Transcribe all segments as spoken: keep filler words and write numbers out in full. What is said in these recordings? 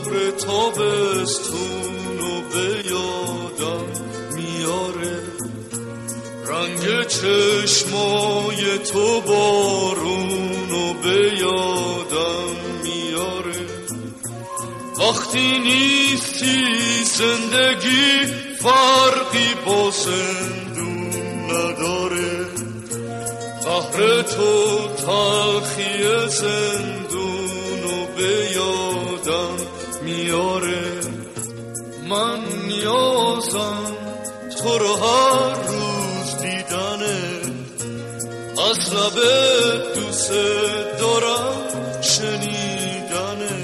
بهار تابستونو به یادم میاره، رنگ چشمای تو بارونو به یادم میاره. وقتی نیستی زندگی فرقی با زندون نداره، قهر تو تلخی زندونو به یادم میاره. من نیازم تو رو هر روز دیدنه، از لب دوست دارم شنیدنه.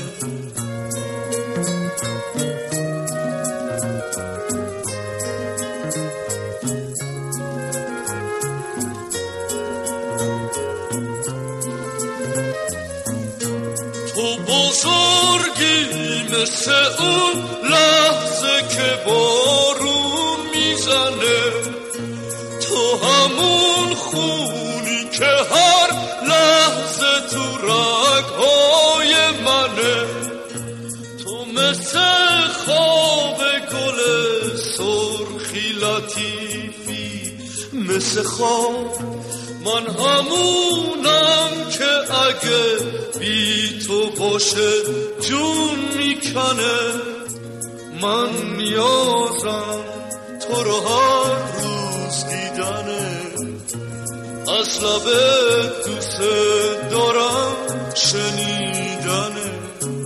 تو بزرگی مثل اون لحظه که بارون میزنه، تو همون خونی که هر لحظه تو رگهای منه. تو مثل خواب گل سرخی لطیفی، مثل خواب من همونم که اگه بی تو باشه جون میکنه. من نیازم تو رو هر روز دیدنه، از لب دوست دارم شنیدنه.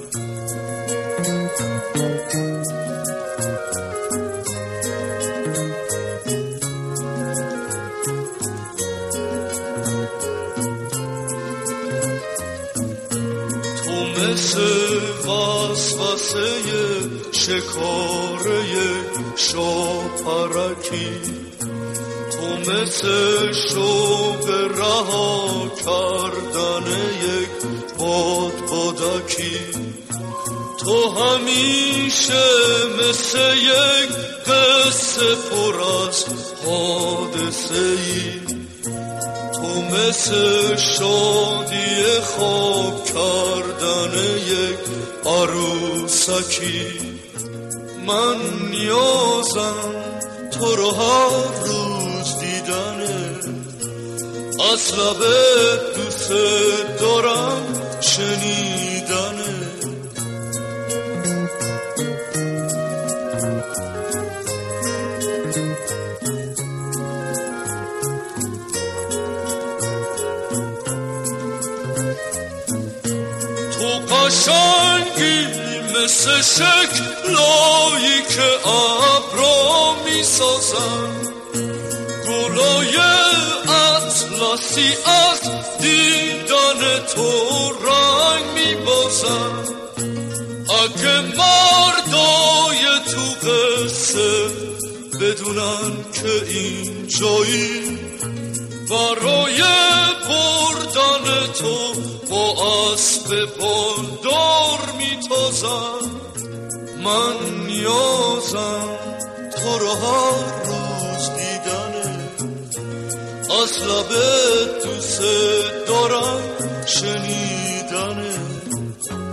مثل وسوسه شکاره شاپرکی، تو مثل شوق رها کردن یک باد بادکی. تو همیشه مثل یک قصه پر از حادثه ای، تو مثل شادی خواب کردن یک عروسکی. من نیازم تو رو هر روز دیدنه، از لب دوست دارم شنیدنه. قشنگی مثل شکلایی که ابرا میسازن، گلای اطلسی از دیدن تو رنگ میبازن. اگه مردای تو قصه بدونن که این جایی برای بردن تو با اسب بالدار میتازم. من نیازم تو رو هر روز دیدنه، از لب دوست دارم شنیدنه.